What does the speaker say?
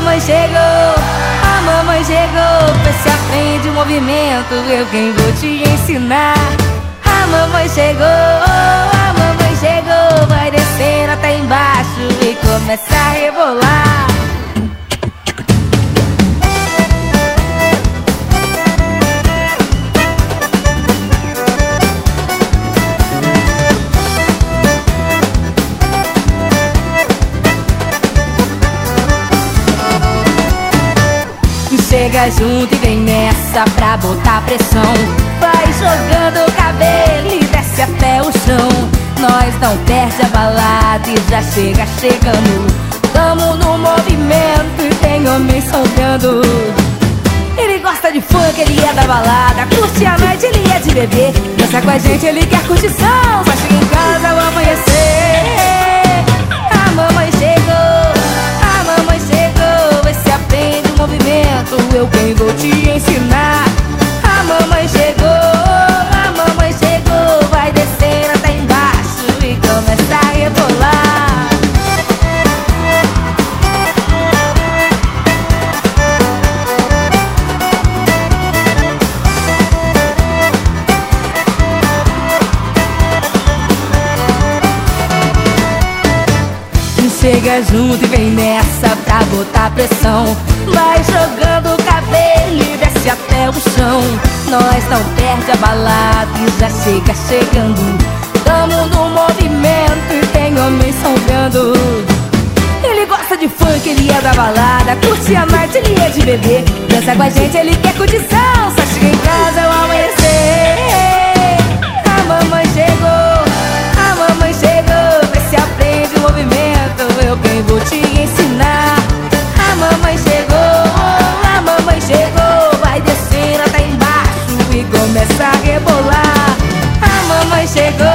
mamãe chegou. Vê se aprende o movimento, eu quem vou te ensinar. A mamãe chegou, vai descendo até embaixo e começa a rebolar. Chega junto e vem nessa pra botar pressão. Vai jogando o cabelo e desce até o chão. Nós não perde a balada e já chega chegando. Tamo no movimento e tem homem sobrando. Ele gosta de funk, ele é da balada. Curte a noite, ele é de beber. Dança com a gente, ele quer curtição. Só chega em casa ao amanhecer. A mamãe chegou, vê se aprende o movimento, eu quem vou te ensinar. A mamãe chegou, vai descendo até embaixo e começa a rebolar. Chega junto e vem nessa pra botar pressão. Vai jogando o cabelo e desce até o chão. Nós não perde a balada e já chega chegando. Tamo no movimento e tem homem sobrando. Ele gosta de funk, ele é da balada. Curte a noite, ele é de beber. Dança com a gente, ele quer curtição. Só chega em casa ao amanhecer. A mamãe chegou, vê se aprende o movimento, eu quem vou te ensinar. A mamãe chegou, vai descendo até embaixo e começa a rebolar. A mamãe chegou,